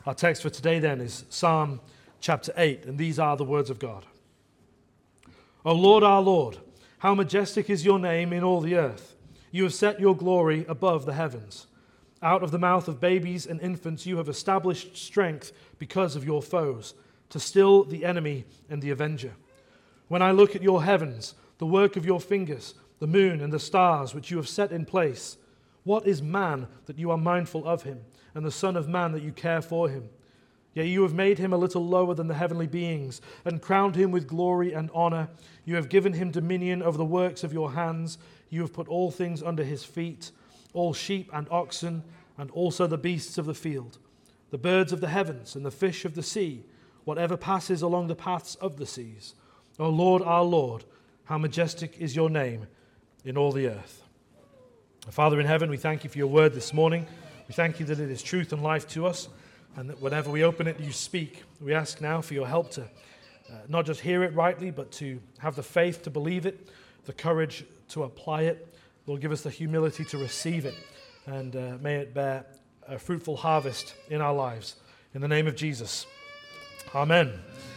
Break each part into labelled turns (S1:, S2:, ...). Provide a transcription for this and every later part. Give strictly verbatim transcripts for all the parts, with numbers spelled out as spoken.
S1: Our text for today then is Psalm chapter eight, and these are the words of God. O Lord, our Lord, how majestic is your name in all the earth. You have set your glory above the heavens. Out of the mouth of babies and infants you have established strength because of your foes, to still the enemy and the avenger. When I look at your heavens, the work of your fingers, the moon and the stars which you have set in place, what is man that you are mindful of him, and the son of man that you care for him? Yet you have made him a little lower than the heavenly beings, and crowned him with glory and honor. You have given him dominion over the works of your hands. You have put all things under his feet, all sheep and oxen, and also the beasts of the field, the birds of the heavens and the fish of the sea, whatever passes along the paths of the seas. O Lord, our Lord, how majestic is your name in all the earth. Father in heaven, we thank you for your word this morning. We thank you that it is truth and life to us, and that whenever we open it, you speak. We ask now for your help to uh, not just hear it rightly, but to have the faith to believe it, the courage to apply it. Lord, give us the humility to receive it, and uh, may it bear a fruitful harvest in our lives. In the name of Jesus, amen.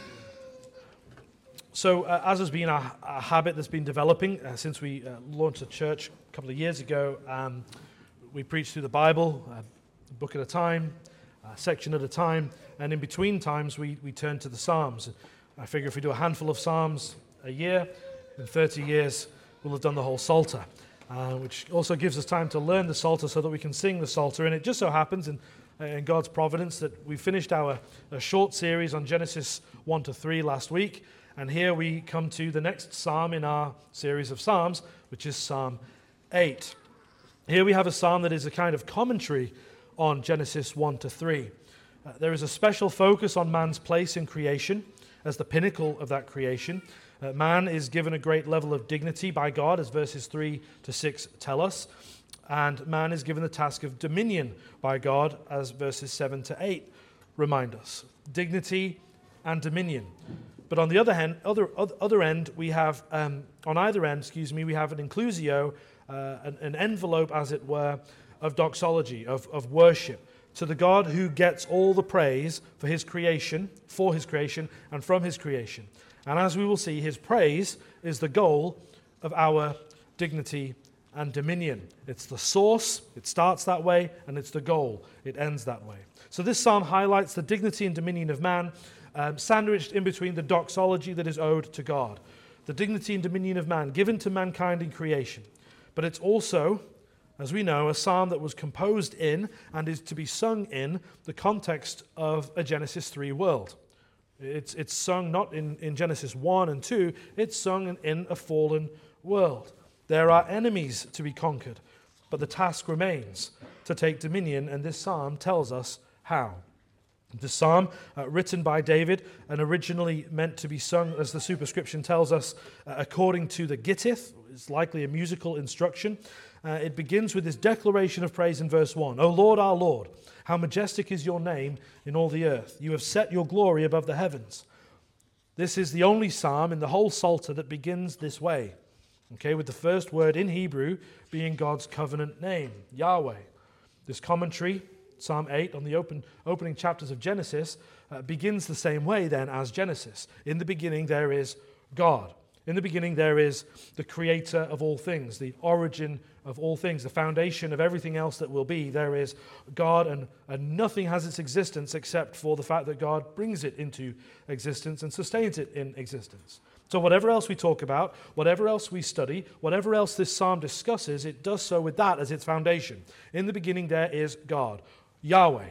S1: So, uh, as has been a, a habit that's been developing uh, since we uh, launched the church a couple of years ago, um, we preach through the Bible, uh, a book at a time, a section at a time, and in between times we, we turn to the Psalms. I figure if we do a handful of Psalms a year, in thirty years we'll have done the whole Psalter, uh, which also gives us time to learn the Psalter so that we can sing the Psalter. And it just so happens in, in God's providence that we finished our a short series on Genesis one to three last week, and here we come to the next Psalm in our series of Psalms, which is Psalm eight. Here we have a psalm that is a kind of commentary on Genesis one to three. Uh, there is a special focus on man's place in creation as the pinnacle of that creation. Uh, man is given a great level of dignity by God, as verses three to six tell us, and man is given the task of dominion by God, as verses seven to eight remind us. Dignity and dominion. But on the other hand, other other end, we have um, on either end, excuse me, we have an inclusio, uh, an, an envelope, as it were, of doxology, of, of worship to the God who gets all the praise for his creation, for his creation, and from his creation. And as we will see, his praise is the goal of our dignity and dominion. It's the source, it starts that way, and it's the goal, it ends that way. So this psalm highlights the dignity and dominion of man, um, sandwiched in between the doxology that is owed to God. The dignity and dominion of man given to mankind in creation. But it's also, as we know, a psalm that was composed in and is to be sung in the context of a Genesis three world. It's, it's sung not in, in Genesis one and two, it's sung in, in a fallen world. There are enemies to be conquered, but the task remains to take dominion, and this psalm tells us how. The psalm, uh, written by David and originally meant to be sung, as the superscription tells us, uh, according to the Gittith, it's likely a musical instruction. Uh, it begins with this declaration of praise in verse one. O Lord, our Lord, how majestic is your name in all the earth. You have set your glory above the heavens. This is the only psalm in the whole Psalter that begins this way, okay, with the first word in Hebrew being God's covenant name, Yahweh. This commentary, Psalm eight, on the open, opening chapters of Genesis, uh, begins the same way then as Genesis. In the beginning there is God. In the beginning there is the creator of all things, the origin of all things, the foundation of everything else that will be. There is God, and, and nothing has its existence except for the fact that God brings it into existence and sustains it in existence. So whatever else we talk about, whatever else we study, whatever else this psalm discusses, it does so with that as its foundation. In the beginning there is God, Yahweh.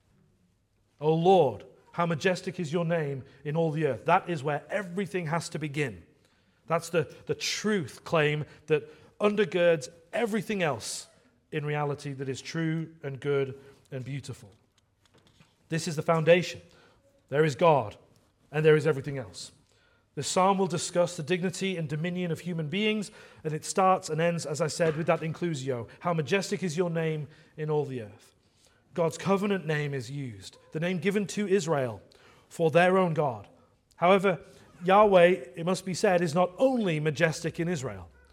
S1: O Lord, how majestic is your name in all the earth. That is where everything has to begin. That's the, the truth claim that undergirds everything else in reality that is true and good and beautiful. This is the foundation. There is God, and there is everything else. This psalm will discuss the dignity and dominion of human beings, and it starts and ends, as I said, with that inclusio. How majestic is your name in all the earth. God's covenant name is used, the name given to Israel for their own God. However, Yahweh, it must be said, is not only majestic in Israel.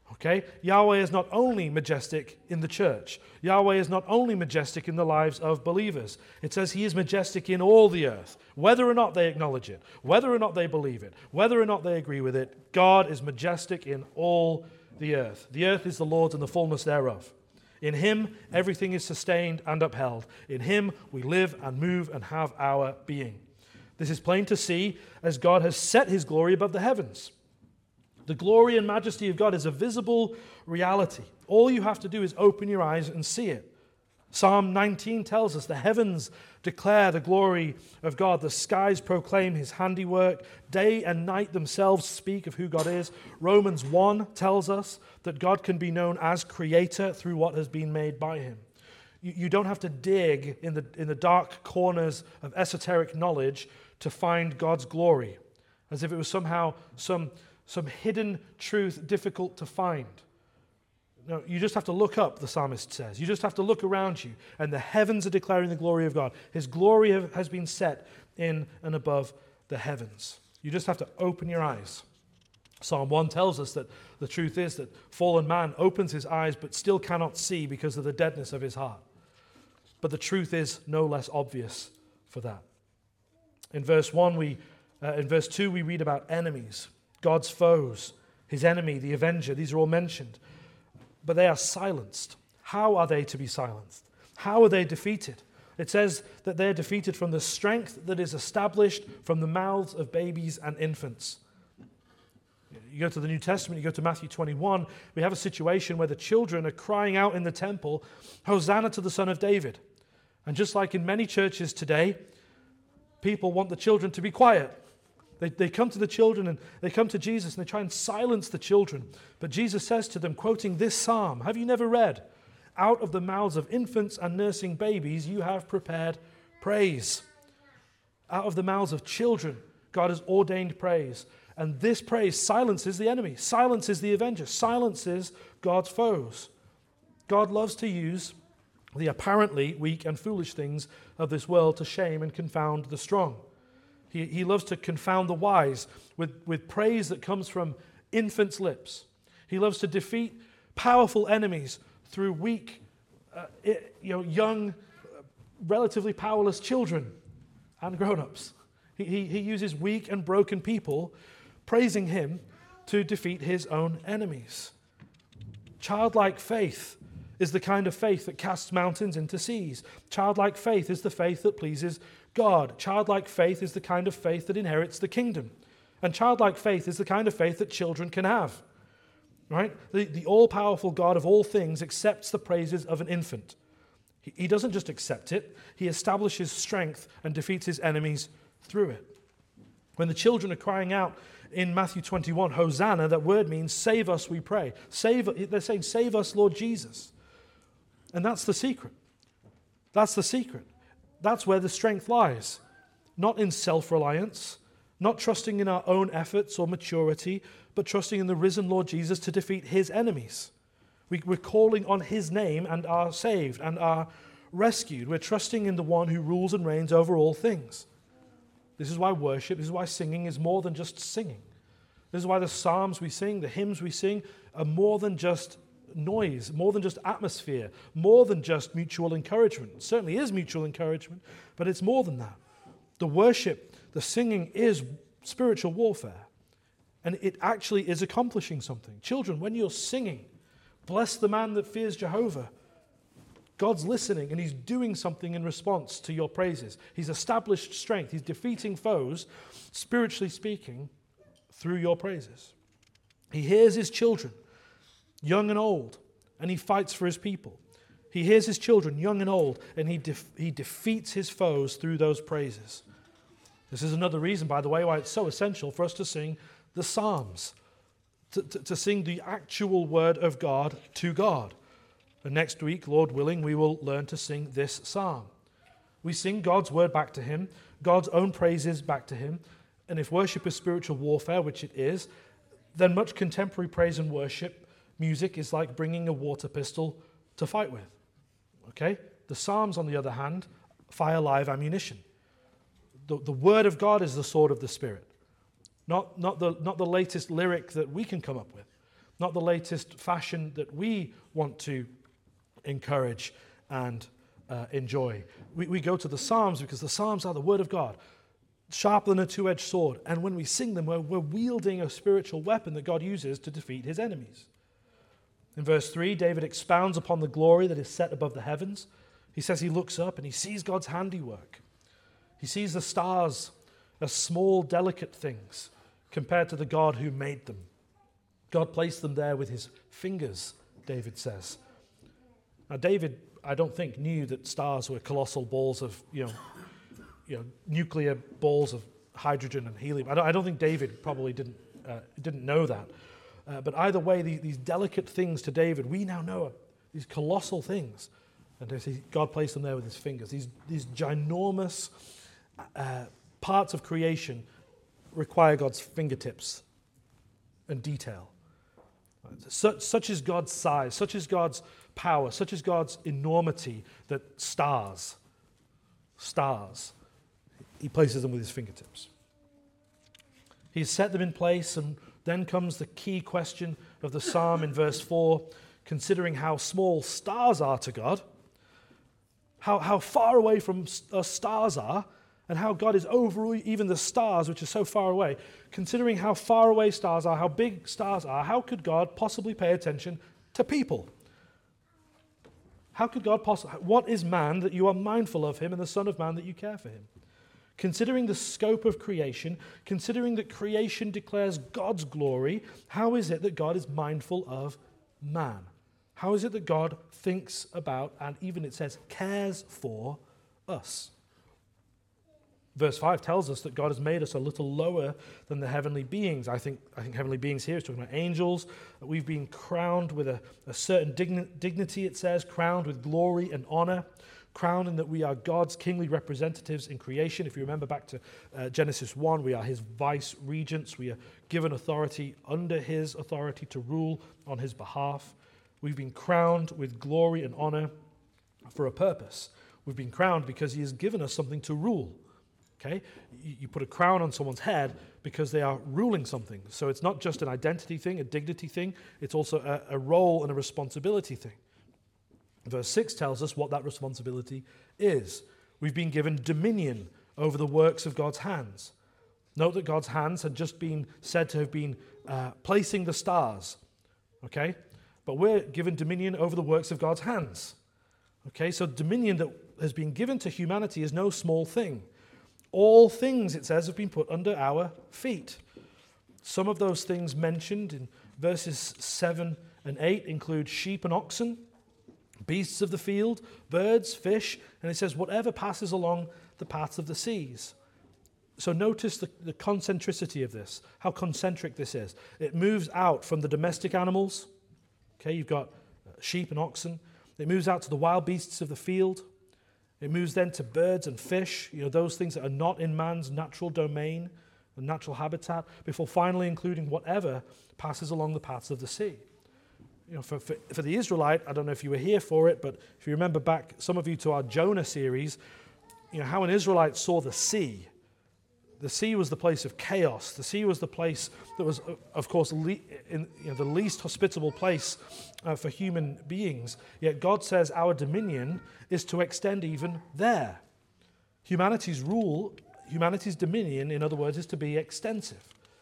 S1: Okay? Yahweh is not only majestic in the church. Yahweh is not only majestic in the lives of believers. It says he is majestic in all the earth. Whether or not they acknowledge it, whether or not they believe it, whether or not they agree with it, God is majestic in all the earth. The earth is the Lord's and the fullness thereof. In him, everything is sustained and upheld. In him, we live and move and have our being. This is plain to see as God has set his glory above the heavens. The glory and majesty of God is a visible reality. All you have to do is open your eyes and see it. Psalm nineteen tells us the heavens declare the glory of God. The skies proclaim his handiwork. Day and night themselves speak of who God is. Romans one tells us that God can be known as creator through what has been made by him. You, you don't have to dig in the, in the dark corners of esoteric knowledge to find God's glory, as if it was somehow some... some hidden truth difficult to find. No, you just have to look up, the psalmist says. You just have to look around you, and the heavens are declaring the glory of God. His glory have, has been set in and above the heavens. You just have to open your eyes. Psalm one tells us that the truth is that fallen man opens his eyes but still cannot see because of the deadness of his heart. But the truth is no less obvious for that. In verse one, we, uh, in verse two, we read about enemies. God's foes, his enemy, the avenger, these are all mentioned. But they are silenced. How are they to be silenced? How are they defeated? It says that they are defeated from the strength that is established from the mouths of babies and infants. You go to the New Testament, you go to Matthew twenty-one, we have a situation where the children are crying out in the temple, Hosanna to the Son of David. And just like in many churches today, people want the children to be quiet. They, they come to the children and they come to Jesus and they try and silence the children. But Jesus says to them, quoting this psalm, have you never read, out of the mouths of infants and nursing babies you have prepared praise. Out of the mouths of children, God has ordained praise. And this praise silences the enemy, silences the avenger, silences God's foes. God loves to use the apparently weak and foolish things of this world to shame and confound the strong. He, he loves to confound the wise with, with praise that comes from infants' lips. He loves to defeat powerful enemies through weak, uh, you know, young, uh, relatively powerless children and grown-ups. He, he, he uses weak and broken people praising him to defeat his own enemies. Childlike faith is the kind of faith that casts mountains into seas. Childlike faith is the faith that pleases God. Childlike faith is the kind of faith that inherits the kingdom. And childlike faith is the kind of faith that children can have. Right? The, the all-powerful God of all things accepts the praises of an infant. He, he doesn't just accept it, he establishes strength and defeats his enemies through it. When the children are crying out in Matthew twenty-one, Hosanna, that word means save us, we pray. Save, they're saying, save us, Lord Jesus. And that's the secret. That's the secret. That's where the strength lies. Not in self-reliance, not trusting in our own efforts or maturity, but trusting in the risen Lord Jesus to defeat his enemies. We, we're calling on his name and are saved and are rescued. We're trusting in the one who rules and reigns over all things. This is why worship, this is why singing is more than just singing. This is why the psalms we sing, the hymns we sing, are more than just noise, more than just atmosphere, more than just mutual encouragement. It certainly is mutual encouragement, but it's more than that. The worship, the singing is spiritual warfare, and it actually is accomplishing something. Children, when you're singing, bless the man that fears Jehovah, God's listening and he's doing something in response to your praises. He's established strength. He's defeating foes, spiritually speaking, through your praises. He hears his children, young and old, and he fights for his people. He hears his children, young and old, and he, def- he defeats his foes through those praises. This is another reason, by the way, why it's so essential for us to sing the Psalms, to, to, to sing the actual word of God to God. And next week, Lord willing, we will learn to sing this psalm. We sing God's word back to him, God's own praises back to him. And if worship is spiritual warfare, which it is, then much contemporary praise and worship music is like bringing a water pistol to fight with. Okay? The Psalms, on the other hand, fire live ammunition. The, the word of God is the sword of the Spirit. Not, not, the, not the latest lyric that we can come up with. not the latest fashion that we want to encourage and uh, enjoy. We, we go to the Psalms because the Psalms are the Word of God, sharper than a two-edged sword. And when we sing them, we're, we're wielding a spiritual weapon that God uses to defeat his enemies. In verse three, David expounds upon the glory that is set above the heavens. He says he looks up and he sees God's handiwork. He sees the stars as small, delicate things compared to the God who made them. God placed them there with his fingers, David says. Now, David, I don't think, knew that stars were colossal balls of, you know, you know, nuclear balls of hydrogen and helium. I don't, I don't think David probably didn't uh, didn't know that. Uh, but either way, the, these delicate things to David, we now know are these colossal things. And God placed them there with his fingers. These, these ginormous uh, parts of creation require God's fingertips and detail. Such, such is God's size, such is God's power, such is God's enormity that stars, stars, he places them with his fingertips. He's set them in place, and then comes the key question of the psalm in verse four, considering how small stars are to God, how, how far away from us stars are, and how God is over even the stars, which are so far away. Considering how far away stars are, how big stars are, how could God possibly pay attention to people? How could God possibly... What is man that you are mindful of him, and the Son of Man that you care for him? Considering the scope of creation, considering that creation declares God's glory, how is it that God is mindful of man? How is it that God thinks about, and even it says, cares for us? Verse five tells us that God has made us a little lower than the heavenly beings. I think I think heavenly beings here is talking about angels. That we've been crowned with a, a certain digni- dignity, it says, crowned with glory and honor, crowned in that we are God's kingly representatives in creation. If you remember back to uh, Genesis one, we are his vice regents. We are given authority under his authority to rule on his behalf. We've been crowned with glory and honor for a purpose. We've been crowned because he has given us something to rule. Okay, you put a crown on someone's head because they are ruling something. So it's not just an identity thing, a dignity thing. It's also a, a role and a responsibility thing. Verse six tells us what that responsibility is. We've been given dominion over the works of God's hands. Note that God's hands had just been said to have been uh, placing the stars. Okay, but we're given dominion over the works of God's hands. Okay, so dominion that has been given to humanity is no small thing. All things, it says, have been put under our feet. Some of those things mentioned in verses seven and eight include sheep and oxen, beasts of the field, birds, fish, and it says whatever passes along the paths of the seas. So notice the, the concentricity of this, how concentric this is. It moves out from the domestic animals. Okay, you've got sheep and oxen. It moves out to the wild beasts of the field. It moves then to birds and fish, you know, those things that are not in man's natural domain, the natural habitat, before finally including whatever passes along the paths of the sea. You know, for, for, for the Israelite, I don't know if you were here for it, but if you remember back, some of you, to our Jonah series, you know, how an Israelite saw the sea. The sea was the place of chaos. The sea was the place that was, of course, le- in, you know, the least hospitable place uh, for human beings. Yet God says our dominion is to extend even there. Humanity's rule, humanity's dominion, in other words, is to be extensive.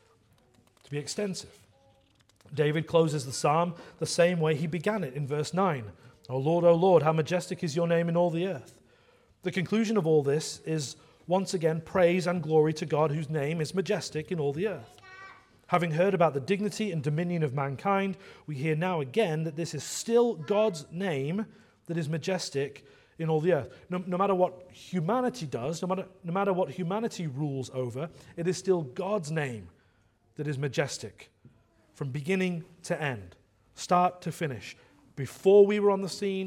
S1: To be extensive. David closes the psalm the same way he began it in verse nine. O Lord, O Lord, how majestic is your name in all the earth. The conclusion of all this is once again praise and glory to God, whose name is majestic in all the earth. Having heard about the dignity and dominion of mankind, we hear now again that this is still God's name that is majestic in all the earth. No, no matter what humanity does, no matter, no matter what humanity rules over, it is still God's name that is majestic from beginning to end, start to finish. Before we were on the scene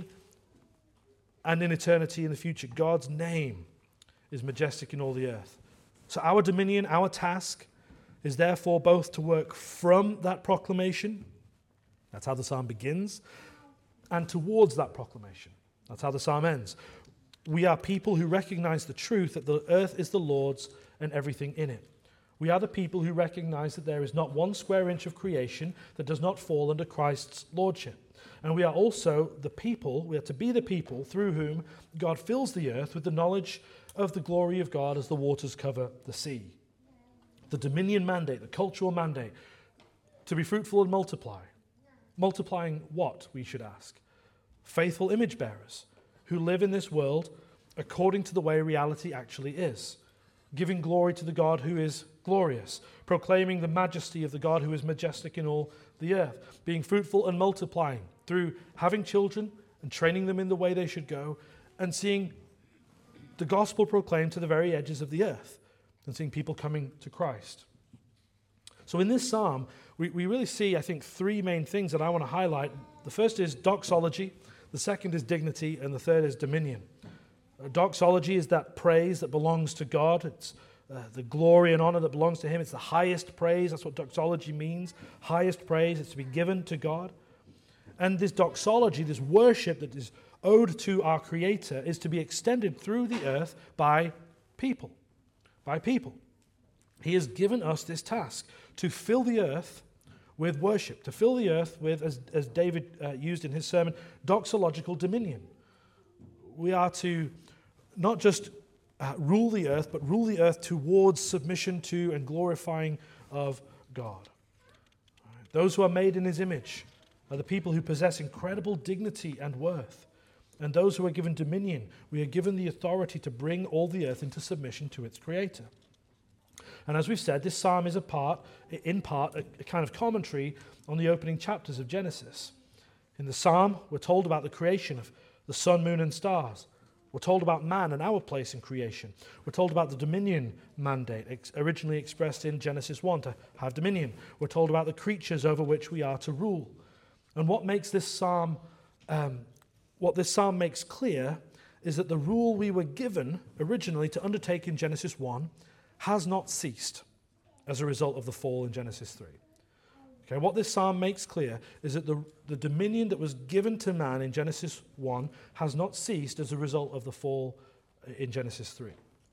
S1: and in eternity in the future, God's name is majestic in all the earth. So our dominion, our task, is therefore both to work from that proclamation, that's how the psalm begins, and towards that proclamation. That's how the psalm ends. We are people who recognize the truth that the earth is the Lord's and everything in it. We are the people who recognize that there is not one square inch of creation that does not fall under Christ's lordship. And we are also the people, we are to be the people through whom God fills the earth with the knowledge of the glory of God as the waters cover the sea. The dominion mandate, the cultural mandate, to be fruitful and multiply. Multiplying what, we should ask? Faithful image bearers who live in this world according to the way reality actually is, giving glory to the God who is glorious, proclaiming the majesty of the God who is majestic in all the earth, being fruitful and multiplying through having children and training them in the way they should go, and seeing the gospel proclaimed to the very edges of the earth, and seeing people coming to Christ. So in this psalm, we, we really see, I think, three main things that I want to highlight. The first is doxology, the second is dignity, and the third is dominion. Uh, doxology is that praise that belongs to God. It's uh, the glory and honor that belongs to Him. It's the highest praise. That's what doxology means. Highest praise. It's to be given to God. And this doxology, this worship that is owed to our Creator, is to be extended through the earth by people. By people. He has given us this task to fill the earth with worship, to fill the earth with, as, as David uh, used in his sermon, doxological dominion. We are to not just uh, rule the earth, but rule the earth towards submission to and glorifying of God. Right. Those who are made in His image are the people who possess incredible dignity and worth. And those who are given dominion, we are given the authority to bring all the earth into submission to its Creator. And as we've said, this psalm is a part, in part, a, a kind of commentary on the opening chapters of Genesis. In the psalm, we're told about the creation of the sun, moon, and stars. We're told about man and our place in creation. We're told about the dominion mandate, ex- originally expressed in Genesis one, to have dominion. We're told about the creatures over which we are to rule. And what makes this psalm, um, what this psalm makes clear is that the rule we were given originally to undertake in Genesis one has not ceased as a result of the fall in Genesis three. Okay, what this psalm makes clear is that the, the dominion that was given to man in Genesis one has not ceased as a result of the fall in Genesis three.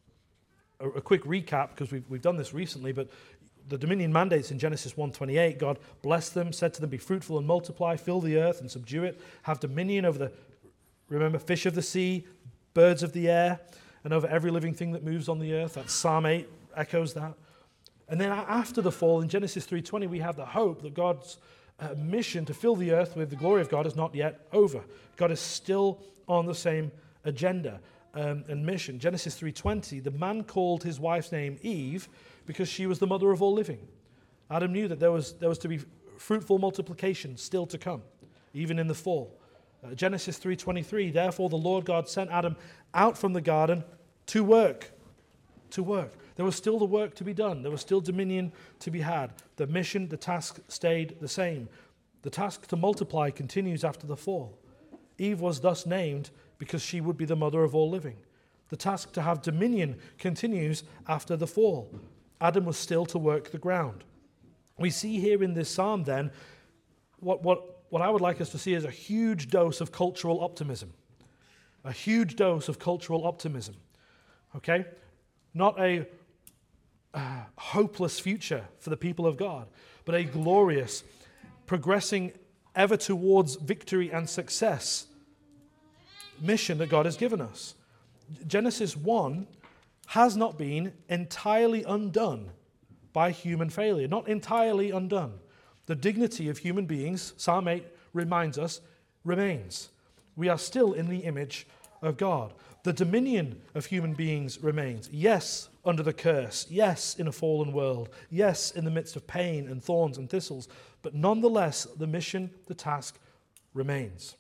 S1: A, a quick recap, because we've, we've done this recently, but the dominion mandates in Genesis one twenty-eight, God blessed them, said to them, be fruitful and multiply, fill the earth and subdue it, have dominion over the, remember, fish of the sea, birds of the air, and over every living thing that moves on the earth. That's Psalm eight, echoes that. And then after the fall, in Genesis three twenty, we have the hope that God's uh, mission to fill the earth with the glory of God is not yet over. God is still on the same agenda um, and mission. Genesis three twenty, the man called his wife's name Eve because she was the mother of all living. Adam knew that there was, there was to be fruitful multiplication still to come, even in the fall. Uh, Genesis three twenty-three, therefore the Lord God sent Adam out from the garden to work. To work. There was still the work to be done. There was still dominion to be had. The mission, the task stayed the same. The task to multiply continues after the fall. Eve was thus named because she would be the mother of all living. The task to have dominion continues after the fall. Adam was still to work the ground. We see here in this psalm then what, what, what I would like us to see is a huge dose of cultural optimism. A huge dose of cultural optimism. Okay? Not a uh, hopeless future for the people of God, but a glorious, progressing ever towards victory and success mission that God has given us. Genesis one has not been entirely undone by human failure, not entirely undone. The dignity of human beings, Psalm eight reminds us, remains. We are still in the image of God. The dominion of human beings remains. Yes, under the curse. Yes, in a fallen world. Yes, in the midst of pain and thorns and thistles. But nonetheless, the mission, the task remains.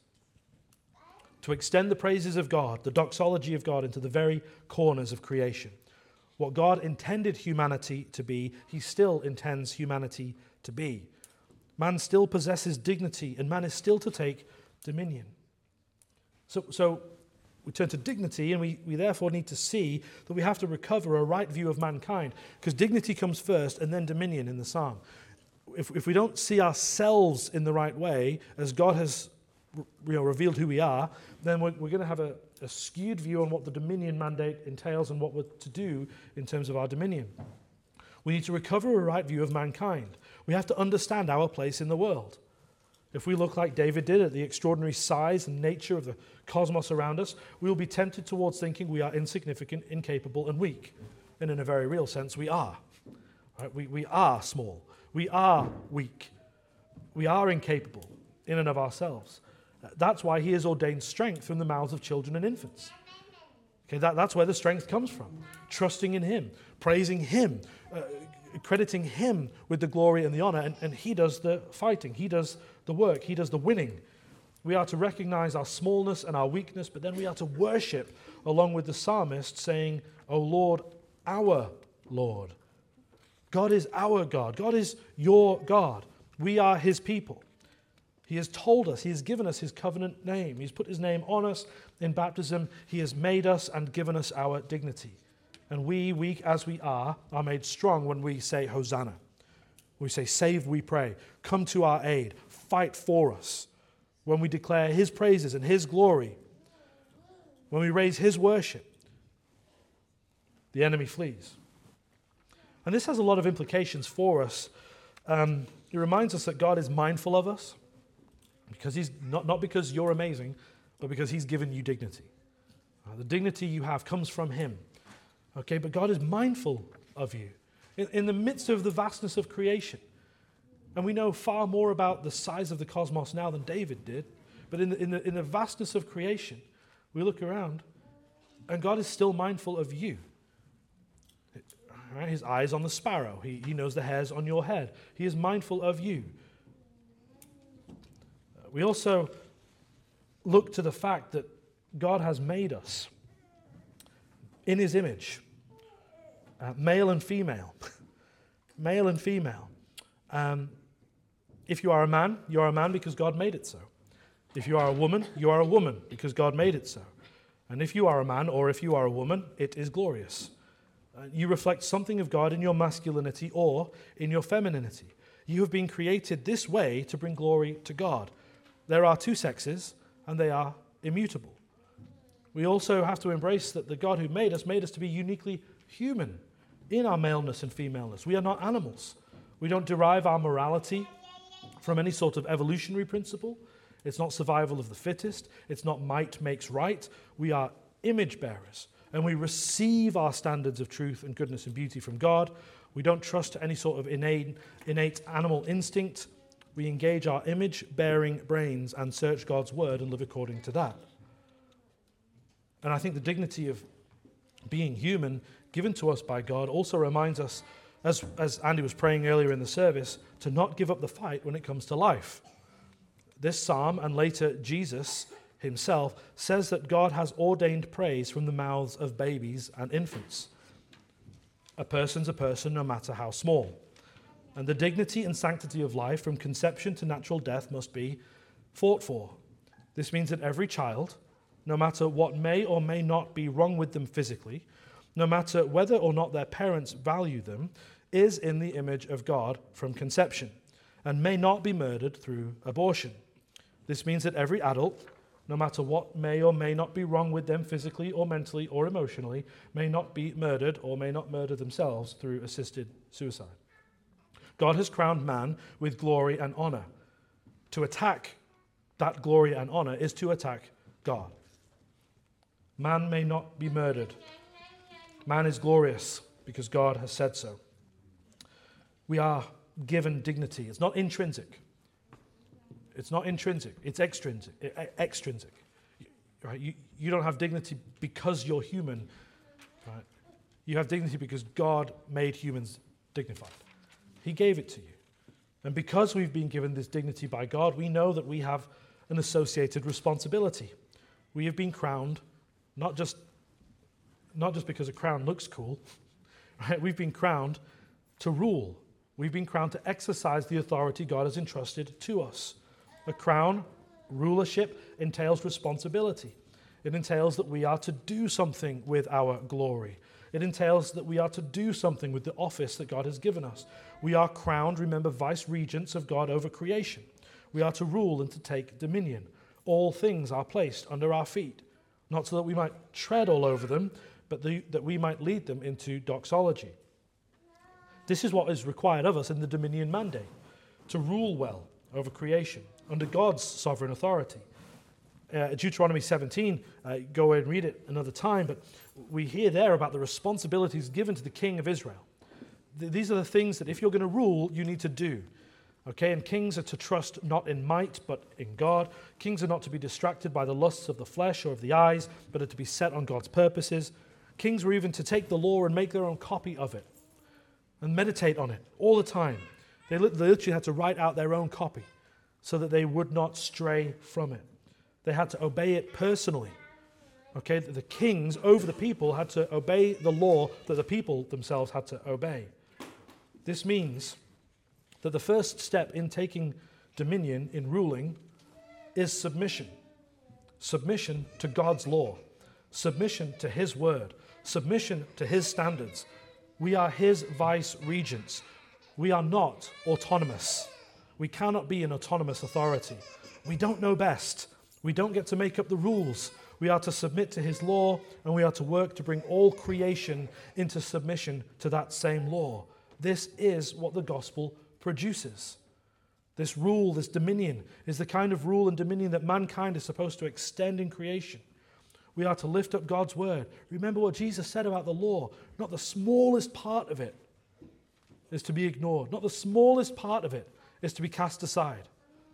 S1: To extend the praises of God, the doxology of God into the very corners of creation. What God intended humanity to be, He still intends humanity to be. Man still possesses dignity, and man is still to take dominion. So, so we turn to dignity, and we, we therefore need to see that we have to recover a right view of mankind, because dignity comes first and then dominion in the psalm. If, if we don't see ourselves in the right way, as God has you know, revealed who we are, then we're, we're going to have a, a skewed view on what the dominion mandate entails and what we're to do in terms of our dominion. We need to recover a right view of mankind. We have to understand our place in the world. If we look like David did at the extraordinary size and nature of the cosmos around us, we will be tempted towards thinking we are insignificant, incapable, and weak. And in a very real sense, we are. Right? We, we are small. We are weak. We are incapable in and of ourselves. That's why he has ordained strength from the mouths of children and infants. Okay, that, that's where the strength comes from. Trusting in him, praising him, uh, crediting him with the glory and the honor, and, and he does the fighting. He does the work. He does the winning. We are to recognize our smallness and our weakness, but then we are to worship along with the psalmist saying, "O Lord, our Lord." God is our God. God is your God. We are his people. He has told us, he has given us his covenant name. He's put his name on us in baptism. He has made us and given us our dignity. And we, weak as we are, are made strong when we say Hosanna. We say, "Save, we pray. Come to our aid. Fight for us." When we declare his praises and his glory, when we raise his worship, the enemy flees. And this has a lot of implications for us. Um, it reminds us that God is mindful of us, because he's not, not because you're amazing, but because he's given you dignity. Uh, the dignity you have comes from him. Okay, but God is mindful of you in, in the midst of the vastness of creation. And we know far more about the size of the cosmos now than David did. But in the, in the, in the vastness of creation, we look around, and God is still mindful of you. Right? His eye is on the sparrow. He, he knows the hairs on your head. He is mindful of you. We also look to the fact that God has made us in his image, uh, male and female. Male and female. Um, if you are a man, you are a man because God made it so. If you are a woman, you are a woman because God made it so. And if you are a man or if you are a woman, it is glorious. Uh, you reflect something of God in your masculinity or in your femininity. You have been created this way to bring glory to God. There are two sexes, and they are immutable. We also have to embrace that the God who made us made us to be uniquely human in our maleness and femaleness. We are not animals. We don't derive our morality from any sort of evolutionary principle. It's not survival of the fittest. It's not might makes right. We are image bearers, and we receive our standards of truth and goodness and beauty from God. We don't trust to any sort of innate, innate animal instinct. We engage our image-bearing brains and search God's word and live according to that. And I think the dignity of being human given to us by God also reminds us, as, as Andy was praying earlier in the service, to not give up the fight when it comes to life. This psalm, and later Jesus himself, says that God has ordained praise from the mouths of babies and infants. A person's a person no matter how small. And the dignity and sanctity of life from conception to natural death must be fought for. This means that every child, no matter what may or may not be wrong with them physically, no matter whether or not their parents value them, is in the image of God from conception and may not be murdered through abortion. This means that every adult, no matter what may or may not be wrong with them physically or mentally or emotionally, may not be murdered or may not murder themselves through assisted suicide. God has crowned man with glory and honor. To attack that glory and honor is to attack God. Man may not be murdered. Man is glorious because God has said so. We are given dignity. It's not intrinsic. It's not intrinsic. It's extrinsic. Extrinsic. Right? You, you don't have dignity because you're human. Right? You have dignity because God made humans dignified. He gave it to you. And because we've been given this dignity by God, we know that we have an associated responsibility. We have been crowned, not just, not just because a crown looks cool, right? We've been crowned to rule. We've been crowned to exercise the authority God has entrusted to us. A crown, rulership, entails responsibility. It entails that we are to do something with our glory. It entails that we are to do something with the office that God has given us. We are crowned, remember, vice-regents of God over creation. We are to rule and to take dominion. All things are placed under our feet, not so that we might tread all over them, but the, that we might lead them into doxology. This is what is required of us in the dominion mandate, to rule well over creation under God's sovereign authority. Uh, Deuteronomy seventeen, uh, go away and read it another time, but we hear there about the responsibilities given to the king of Israel. Th- these are the things that if you're going to rule, you need to do. Okay, and kings are to trust not in might, but in God. Kings are not to be distracted by the lusts of the flesh or of the eyes, but are to be set on God's purposes. Kings were even to take the law and make their own copy of it and meditate on it all the time. They, li- they literally had to write out their own copy so that they would not stray from it. They had to obey it personally. Okay, the, the kings over the people had to obey the law that the people themselves had to obey. This means that the first step in taking dominion, in ruling, is submission. Submission to God's law. Submission to His word. Submission to His standards. We are His vice regents. We are not autonomous. We cannot be an autonomous authority. We don't know best. We don't get to make up the rules. We are to submit to His law, and we are to work to bring all creation into submission to that same law. This is what the gospel produces. This rule, this dominion, is the kind of rule and dominion that mankind is supposed to extend in creation. We are to lift up God's word. Remember what Jesus said about the law. Not the smallest part of it is to be ignored. Not the smallest part of it is to be cast aside.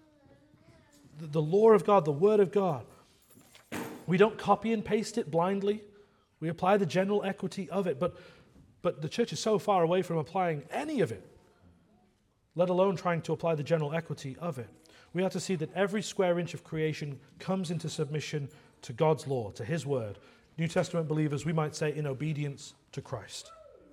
S1: The, the law of God, the word of God, we don't copy and paste it blindly. We apply the general equity of it, but, but the church is so far away from applying any of it, let alone trying to apply the general equity of it. We have to see that every square inch of creation comes into submission to God's law, to His word. New Testament believers, we might say, in obedience to Christ.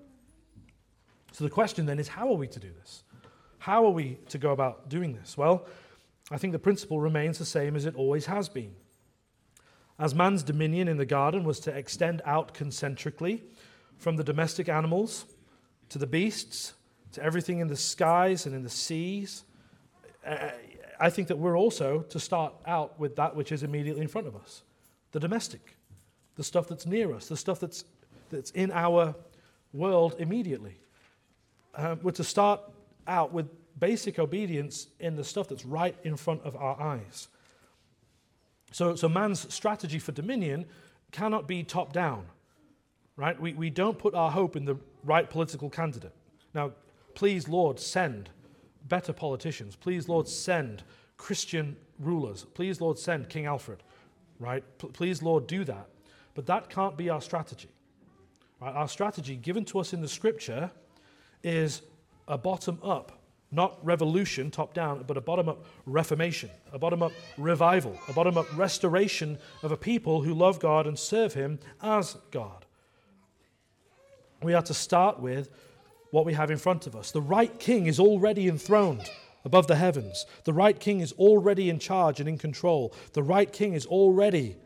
S1: So the question then is, how are we to do this? How are we to go about doing this? Well, I think the principle remains the same as it always has been. As man's dominion in the garden was to extend out concentrically from the domestic animals to the beasts, to everything in the skies and in the seas, I think that we're also to start out with that which is immediately in front of us. The domestic, the stuff that's near us, the stuff that's that's in our world immediately. Uh, we're to start out with basic obedience in the stuff that's right in front of our eyes. So, so man's strategy for dominion cannot be top-down, right? We, we don't put our hope in the right political candidate. Now, please, Lord, send better politicians. Please, Lord, send Christian rulers. Please, Lord, send King Alfred, right? P- please, Lord, do that. But that can't be our strategy. Right? Our strategy given to us in the Scripture is a bottom-up, not revolution, top-down, but a bottom-up reformation, a bottom-up revival, a bottom-up restoration of a people who love God and serve Him as God. We are to start with what we have in front of us. The right king is already enthroned above the heavens. The right king is already in charge and in control. The right king is already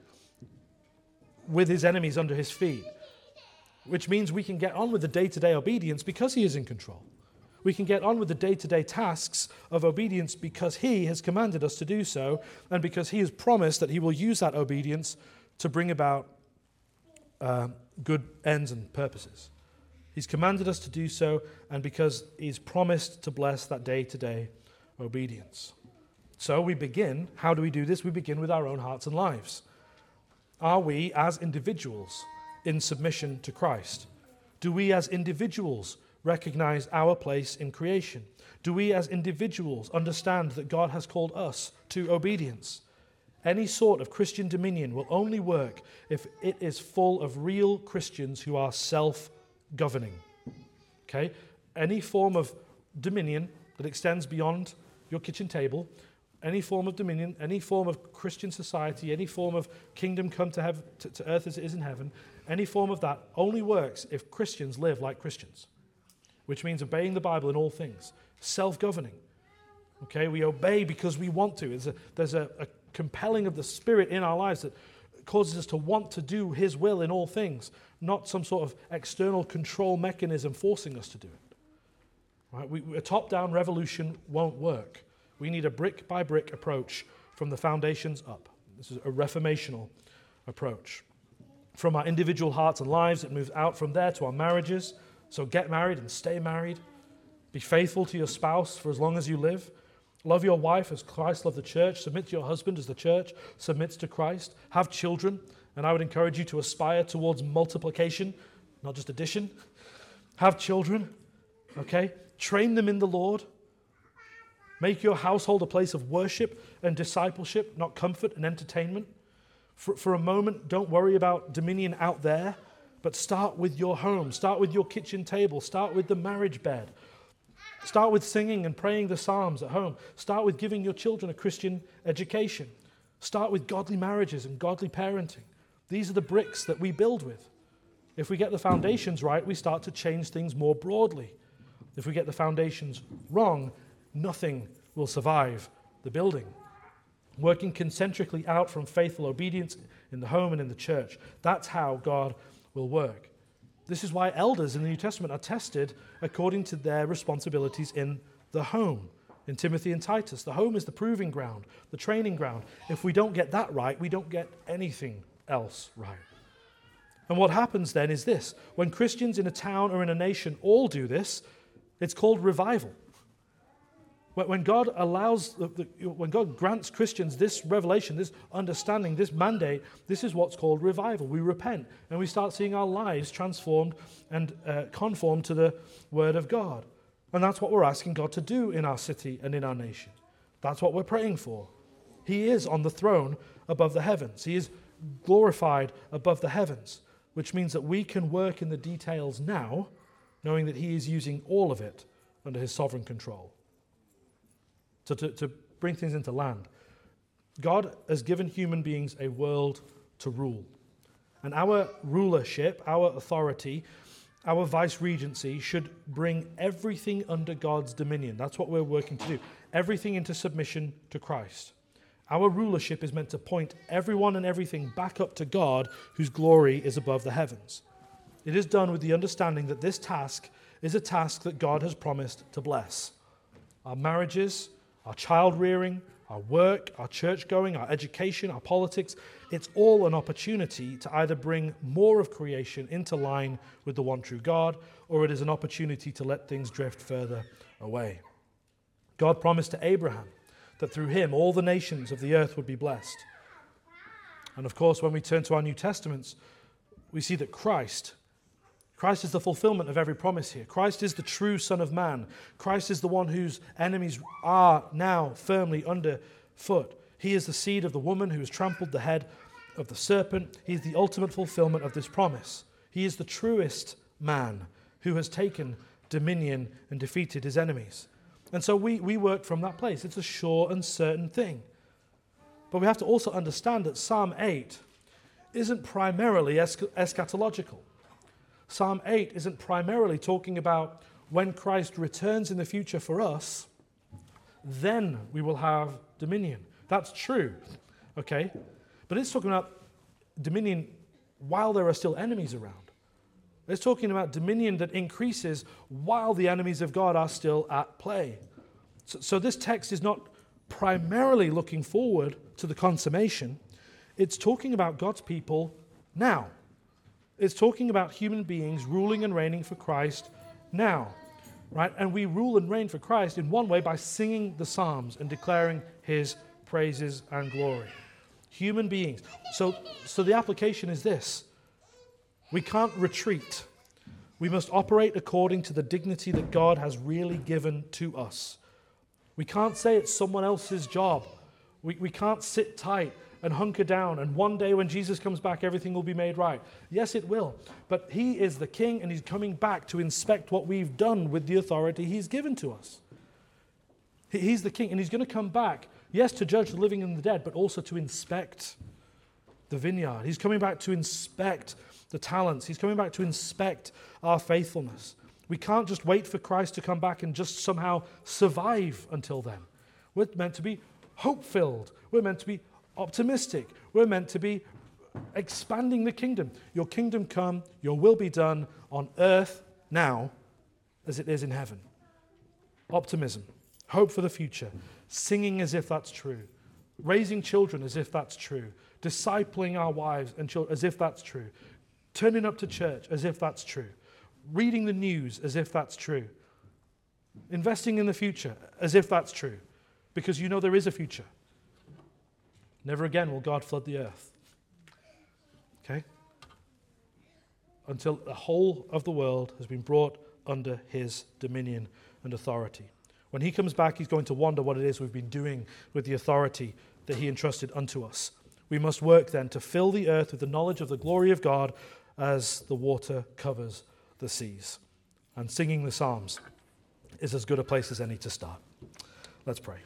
S1: with his enemies under his feet, which means we can get on with the day-to-day obedience because he is in control. We can get on with the day-to-day tasks of obedience because he has commanded us to do so, and because he has promised that he will use that obedience to bring about uh, good ends and purposes. He's commanded us to do so, and because he's promised to bless that day-to-day obedience. So we begin, how do we do this? We begin with our own hearts and lives. Are we, as individuals, in submission to Christ? Do we, as individuals, recognize our place in creation? Do we, as individuals, understand that God has called us to obedience? Any sort of Christian dominion will only work if it is full of real Christians who are self-governing. Okay? Any form of dominion that extends beyond your kitchen table, any form of dominion, any form of Christian society, any form of kingdom come to, heaven, to, to earth as it is in heaven, any form of that only works if Christians live like Christians, which means obeying the Bible in all things, self-governing. Okay, we obey because we want to. There's a, there's a, a compelling of the Spirit in our lives that causes us to want to do His will in all things, not some sort of external control mechanism forcing us to do it. Right? We, a top-down revolution won't work. We need a brick-by-brick approach from the foundations up. This is a reformational approach. From our individual hearts and lives, it moves out from there to our marriages. So get married and stay married. Be faithful to your spouse for as long as you live. Love your wife as Christ loved the church. Submit to your husband as the church submits to Christ. Have children, and I would encourage you to aspire towards multiplication, not just addition. Have children, okay? Train them in the Lord. Make your household a place of worship and discipleship, not comfort and entertainment. For, for a moment, don't worry about dominion out there, but start with your home. Start with your kitchen table. Start with the marriage bed. Start with singing and praying the Psalms at home. Start with giving your children a Christian education. Start with godly marriages and godly parenting. These are the bricks that we build with. If we get the foundations right, we start to change things more broadly. If we get the foundations wrong, nothing will survive the building. Working concentrically out from faithful obedience in the home and in the church. That's how God will work. This is why elders in the New Testament are tested according to their responsibilities in the home. In Timothy and Titus, the home is the proving ground, the training ground. If we don't get that right, we don't get anything else right. And what happens then is this. When Christians in a town or in a nation all do this, it's called revival. When God allows, when God grants Christians this revelation, this understanding, this mandate, this is what's called revival. We repent and we start seeing our lives transformed and uh, conformed to the Word of God. And that's what we're asking God to do in our city and in our nation. That's what we're praying for. He is on the throne above the heavens. He is glorified above the heavens, which means that we can work in the details now, knowing that He is using all of it under His sovereign control. So to, to bring things into land, God has given human beings a world to rule. And our rulership, our authority, our vice-regency should bring everything under God's dominion. That's what we're working to do. Everything into submission to Christ. Our rulership is meant to point everyone and everything back up to God, whose glory is above the heavens. It is done with the understanding that this task is a task that God has promised to bless. Our marriages, our child rearing, our work, our church going, our education, our politics, it's all an opportunity to either bring more of creation into line with the one true God, or it is an opportunity to let things drift further away. God promised to Abraham that through him all the nations of the earth would be blessed. And of course, when we turn to our New Testaments, we see that Christ Christ is the fulfillment of every promise here. Christ is the true Son of Man. Christ is the one whose enemies are now firmly underfoot. He is the seed of the woman who has trampled the head of the serpent. He is the ultimate fulfillment of this promise. He is the truest man who has taken dominion and defeated his enemies. And so we, we work from that place. It's a sure and certain thing. But we have to also understand that Psalm eight isn't primarily esch- eschatological. Psalm eight isn't primarily talking about when Christ returns in the future for us, then we will have dominion. That's true, okay? But it's talking about dominion while there are still enemies around. It's talking about dominion that increases while the enemies of God are still at play. So, so this text is not primarily looking forward to the consummation. It's talking about God's people now. It's talking about human beings ruling and reigning for Christ now, right? And we rule and reign for Christ in one way by singing the Psalms and declaring His praises and glory. Human beings. So, so the application is this. We can't retreat. We must operate according to the dignity that God has really given to us. We can't say it's someone else's job. We, we can't sit tight and hunker down, and one day when Jesus comes back, everything will be made right. Yes, it will. But He is the King, and He's coming back to inspect what we've done with the authority He's given to us. He's the King, and He's going to come back, yes, to judge the living and the dead, but also to inspect the vineyard. He's coming back to inspect the talents. He's coming back to inspect our faithfulness. We can't just wait for Christ to come back and just somehow survive until then. We're meant to be hope-filled. We're meant to be optimistic. We're meant to be expanding the kingdom. Your kingdom come, your will be done on earth now as it is in heaven. Optimism, hope for the future, singing as if that's true, raising children as if that's true, discipling our wives and children as if that's true, turning up to church as if that's true, reading the news as if that's true. Investing in the future as if that's true, because you know there is a future. Never again will God flood the earth. Okay? Until the whole of the world has been brought under his dominion and authority. When he comes back, he's going to wonder what it is we've been doing with the authority that he entrusted unto us. We must work then to fill the earth with the knowledge of the glory of God as the water covers the seas. And singing the Psalms is as good a place as any to start. Let's pray.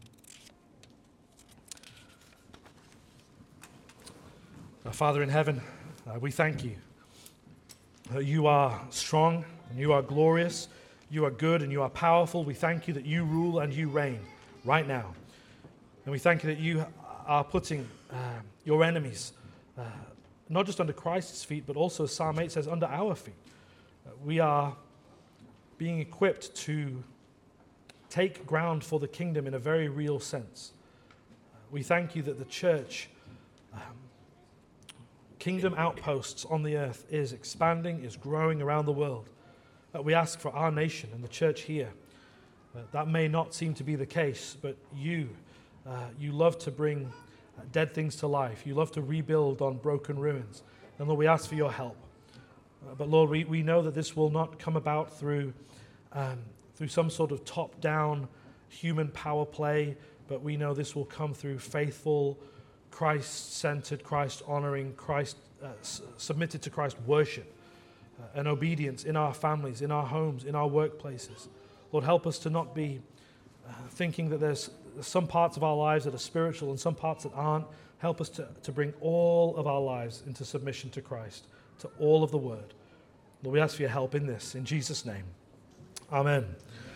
S1: Our Father in heaven, uh, we thank you. Uh, you are strong and you are glorious. You are good and you are powerful. We thank you that you rule and you reign right now. And we thank you that you are putting uh, your enemies uh, not just under Christ's feet, but also, as Psalm eight says, under our feet. Uh, we are being equipped to take ground for the kingdom in a very real sense. Uh, we thank you that the church, um, kingdom outposts on the earth, is expanding, is growing around the world. Uh, we ask for our nation and the church here. Uh, that may not seem to be the case, but you, uh, you love to bring uh, dead things to life. You love to rebuild on broken ruins. And Lord, we ask for your help. Uh, but Lord, we, we know that this will not come about through um, through some sort of top-down human power play, but we know this will come through faithful, Christ-centered, Christ-honoring, Christ uh, s- submitted to Christ worship uh, and obedience in our families, in our homes, in our workplaces. Lord, help us to not be uh, thinking that there's some parts of our lives that are spiritual and some parts that aren't. Help us to, to bring all of our lives into submission to Christ, to all of the Word. Lord, we ask for your help in this, in Jesus' name. Amen.